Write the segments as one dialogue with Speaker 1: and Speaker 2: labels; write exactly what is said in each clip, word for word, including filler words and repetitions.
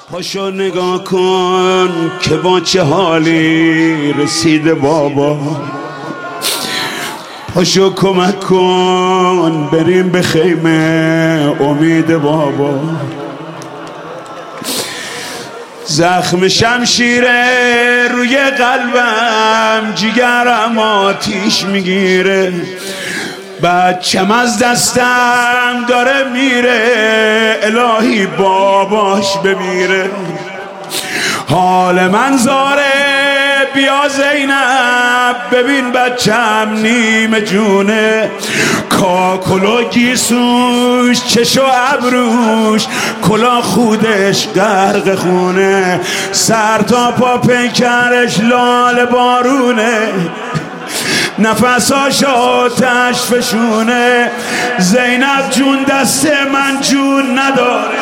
Speaker 1: پاشو نگاه کن که با چه حالی رسیده بابا، پاشو کمک کن بریم به خیمه امید بابا. زخم شمشیره روی قلبم جگرم آتیش میگیره، بچم از دستم داره میره، الهی باباش بمیره. حال من زاره بیا زینب ببین بچم نیمه جونه، کاکل و گیسوش چش و ابروش کلا خودش غرق خونه، سر تا پا پیکرش لال بارونه، نفساش آتش فشونه. زینب جون دست من جون نداره،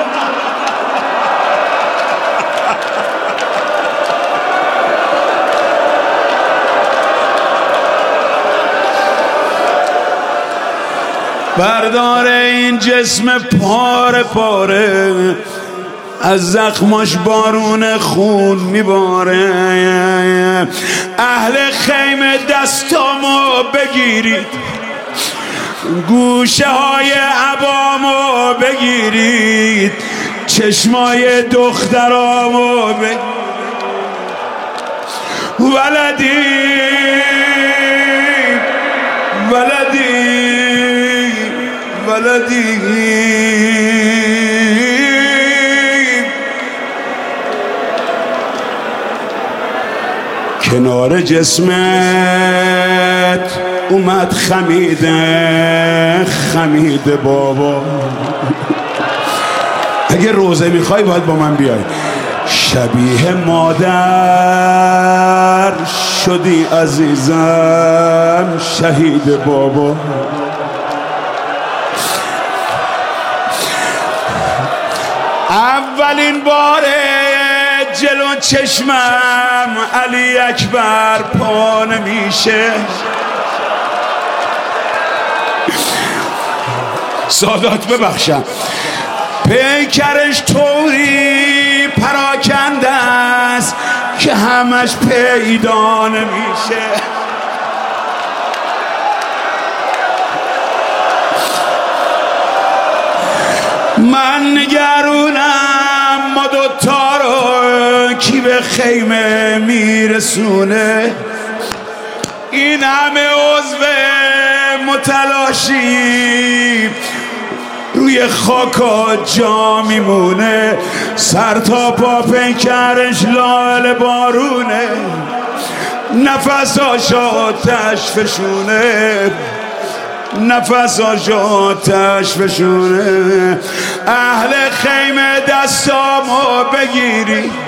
Speaker 1: بردار این جسم پاره پاره، از زخماش بارون خون میباره. اهل خیمه دستامو بگیرید، گوشه های عبامو بگیرید، چشمای دخترامو بگیرید. ولدی ولدی ولدی کنار جسمت اومد خمیده خمیده بابا. اگه روزه میخوای باید با من بیای. شبیه مادر شدی عزیزم شهید بابا. اولین باره جلو چشمم علی اکبر پا نمیشه، سادات ببخشم، پیکرش طوری پراکنده است که همش پیدا نمیشه. من نگرونم ما دوتا رو کی به خیمه میرسونه، این همه عضو متلاشی روی خاکا جا میمونه، سر تا پا پیکرش لال بارونه، نفساش آتش فشونه، نفساش آتش فشونه. اهل خیمه دستامو بگیری،